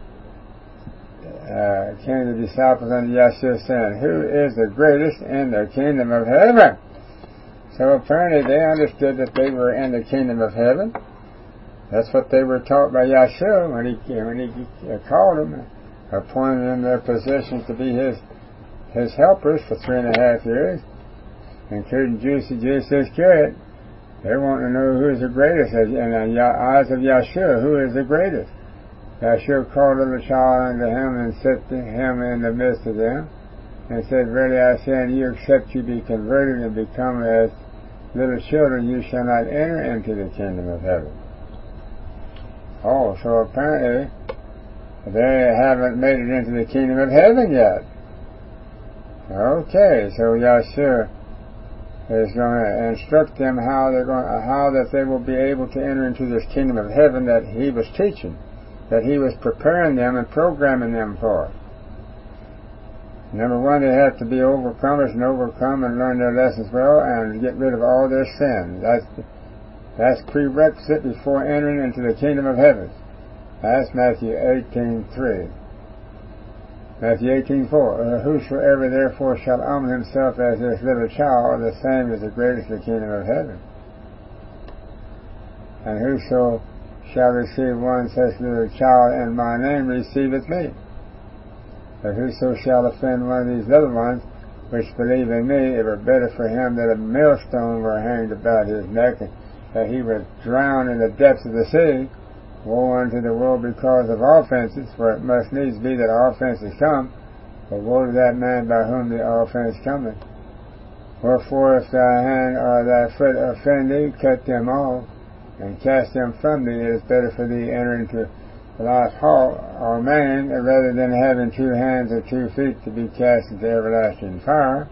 came the disciples unto Yeshua, saying, Who is the greatest in the kingdom of heaven? So apparently they understood that they were in the kingdom of heaven. That's what they were taught by Yeshua when he called them, appointed them their positions to be his helpers for 3.5 years, including Judas Iscariot. They want to know who is the greatest. In the eyes of Yeshua, who is the greatest? Yeshua called a little child unto him and set him in the midst of them, and said, Verily I say unto you, except you be converted and become as little children, you shall not enter into the kingdom of heaven. Oh, so apparently they haven't made it into the kingdom of heaven yet. Okay, so Yeshua is going to instruct them how that they will be able to enter into this kingdom of heaven that he was teaching, that he was preparing them and programming them for. Number one, they have to be overcomers and overcome and learn their lessons well and get rid of all their sin. That's prerequisite before entering into the kingdom of heaven. That's Matthew 18:3. Matthew 18:4. Whosoever therefore shall humble himself as this little child, the same is the greatest in the kingdom of heaven. And whoso shall receive one such little child in my name receiveth me. But whoso shall offend one of these little ones which believe in me, it were better for him that a millstone were hanged about his neck, and that he was drowned in the depths of the sea. Woe unto the world because of offenses, for it must needs be that offenses come, but woe to that man by whom the offense cometh. Wherefore if thy hand or thy foot offend thee, cut them off, and cast them from thee. It is better for thee to enter into life halt or maimed, rather than having 2 hands or 2 feet to be cast into everlasting fire.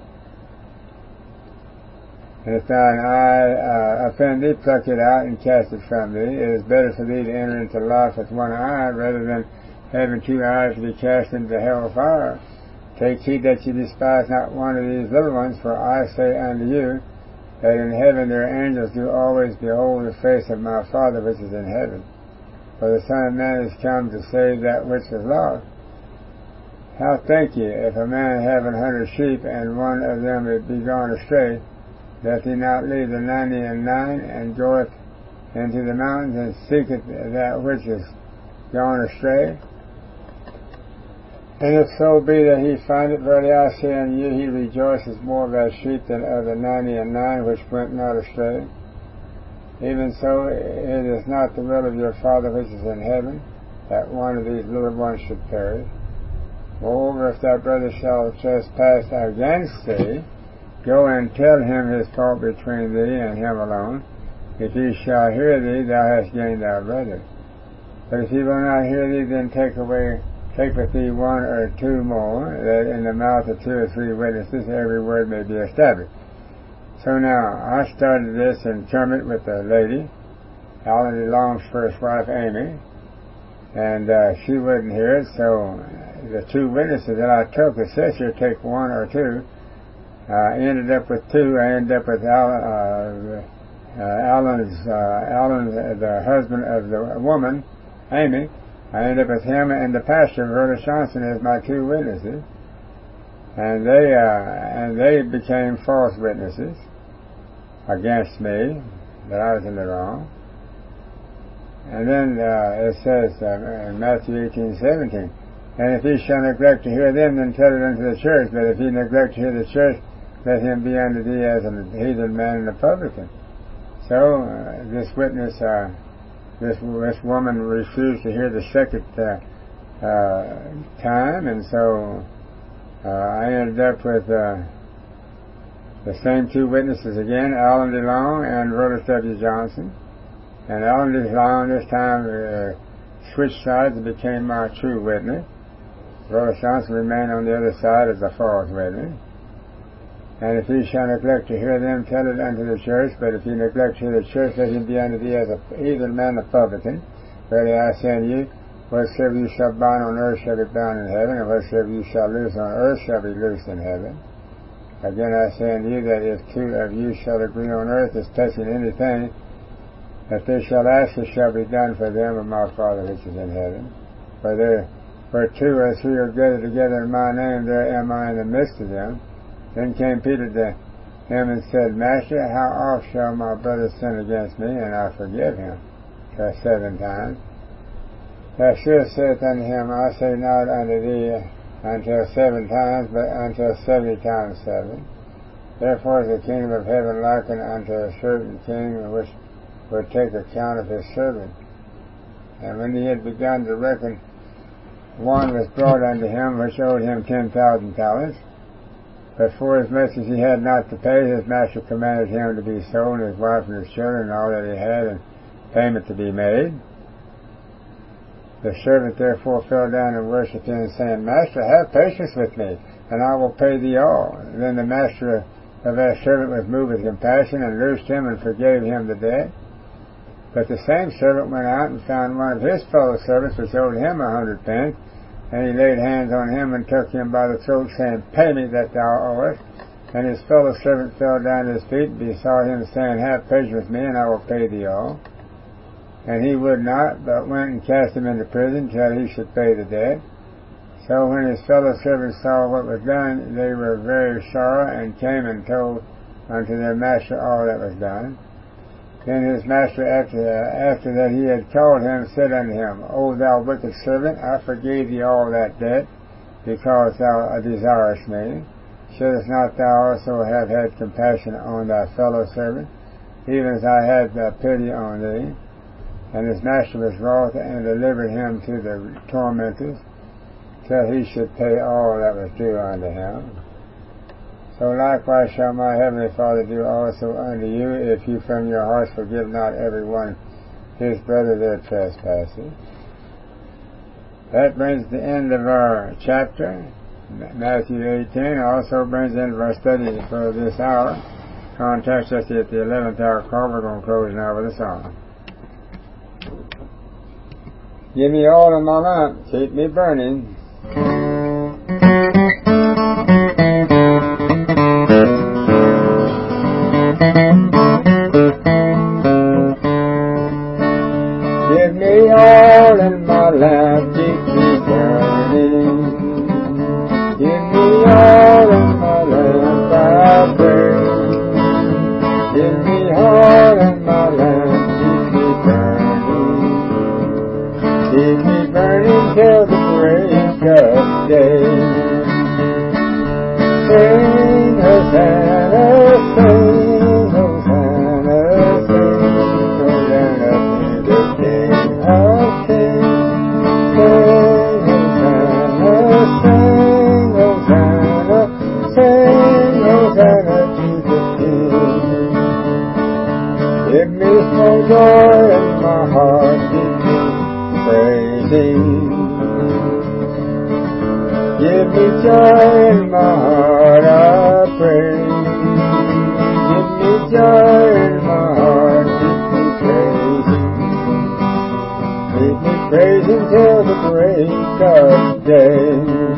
And if thine eye offend thee, pluck it out and cast it from thee. It is better for thee to enter into life with 1 eye, rather than having 2 eyes to be cast into hell fire. Take heed that you despise not one of these little ones, for I say unto you, that in heaven their angels do always behold the face of my Father which is in heaven. For the Son of Man is come to save that which is lost. How think ye, if a man have 100 sheep, and one of them be gone astray, doth he not leave the 99 and goeth into the mountains and seeketh that which is gone astray? And if so be that he find it, verily I say unto you, he rejoices more of that sheep than of the 99 which went not astray. Even so, it is not the will of your Father which is in heaven, that one of these little ones should perish. Moreover, if thy brother shall trespass against thee, go and tell him his fault between thee and him alone. If he shall hear thee, thou hast gained thy brother. But if he will not hear thee, then take with thee one or two more, that in the mouth of 2 or 3 witnesses every word may be established. So now, I started this in Kermit with a lady, Alan DeLong's first wife, Amy, and she wouldn't hear it, so the 2 witnesses that I took, it says here take 1 or 2. I ended up with 2. I ended up with Alan, the husband of the woman, Amy. I ended up with him and the pastor, Verda Johnson, as my 2 witnesses, and they became false witnesses against me that I was in the wrong. And then it says in Matthew 18:17, and if he shall neglect to hear them, then tell it unto the church. But if he neglect to hear the church, let him be unto thee as a heathen man and a publican. So this witness, this woman refused to hear the second time, and so I ended up with the same 2 witnesses again, Alan DeLong and Rhoda W. Johnson. And Alan DeLong this time switched sides and became my true witness. Rhoda Johnson remained on the other side as a false witness. And if he shall neglect to hear them, tell it unto the church. But if he neglect to hear the church, let him be unto thee as a heathen man, a publican. Verily I say unto you, whatsoever you shall bind on earth shall be bound in heaven, and whatsoever you shall loose on earth shall be loosed in heaven. Again I say unto you that if 2 of you shall agree on earth as touching anything that they shall ask, it shall be done for them of my Father which is in heaven. For 2 or 3 are gathered together in my name, there am I in the midst of them. Then came Peter to him and said, Master, how oft shall my brother sin against me, and I forgive him? 7 times. Yeshua saith unto him, I say not unto thee until 7 times, but until 70 times 7. Therefore is the kingdom of heaven likened unto a certain king which would take account of his servant. And when he had begun to reckon, one was brought unto him which owed him 10,000 talents. But for as much as he had not to pay, his master commanded him to be sold, and his wife and his children, and all that he had, and payment to be made. The servant therefore fell down and worshipped him, saying, Master, have patience with me, and I will pay thee all. And then the master of that servant was moved with compassion, and loosed him, and forgave him the debt. But the same servant went out and found one of his fellow servants which owed him 100 pence, and he laid hands on him and took him by the throat, saying, Pay me that thou owest. And his fellow servant fell down at his feet and besought him, saying, Have patience with me, and I will pay thee all. And he would not, but went and cast him into prison till he should pay the debt. So when his fellow servants saw what was done, they were very sorry, and came and told unto their master all that was done. Then his master, after that he had called him, said unto him, O thou wicked servant, I forgave thee all that debt, because thou desirest me. Shouldest not thou also have had compassion on thy fellow servant, even as I had pity on thee? And his master was wroth, and delivered him to the tormentors, till he should pay all that was due unto him. So likewise shall my heavenly Father do also unto you, if you from your hearts forgive not every one his brother their trespasses. That brings the end of our chapter, Matthew 18. Also brings the end of our study for this hour. Contact us at the 11th hour call. We're going to close now with a song. Give me all of my lamp, keep me burning. Give me all in my lamp, keep me burning. Give me all in my lamp, I pray. Give me all in my lamp, keep me burning. Keep me burning till the break Give me small joy in my heart, keep me praising. Give me joy in my heart, I pray. Give me joy in my heart, keep me praising. Keep me praising till the break of day.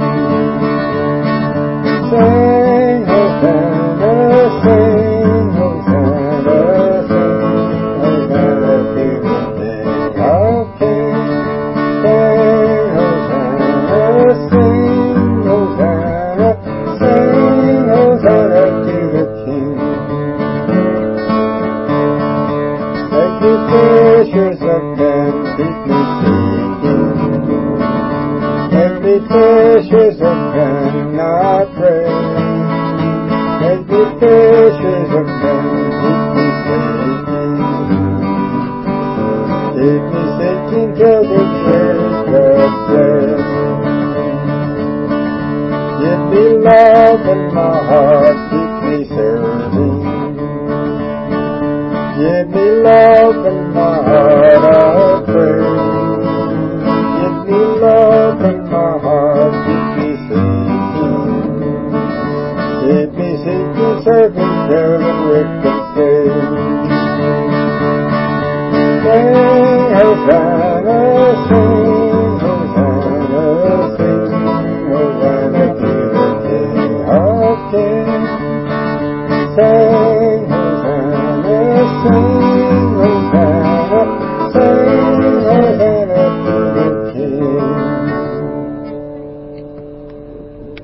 Sing, Hosanna, sing, Hosanna, sing, Hosanna to the King of Kings. Sing, Hosanna, sing, Hosanna, sing, Hosanna to the King. Make me fishers of men, keep me seeking. Make me fishers of men, I pray. Make me fishers of men, keep me seeking. Keep me seeking till the break of day. Give me love in my heart, keep me serving. Give me love in my heart, I pray. Give me love in my heart, keep me seeking. Keep me seeking, serving till the break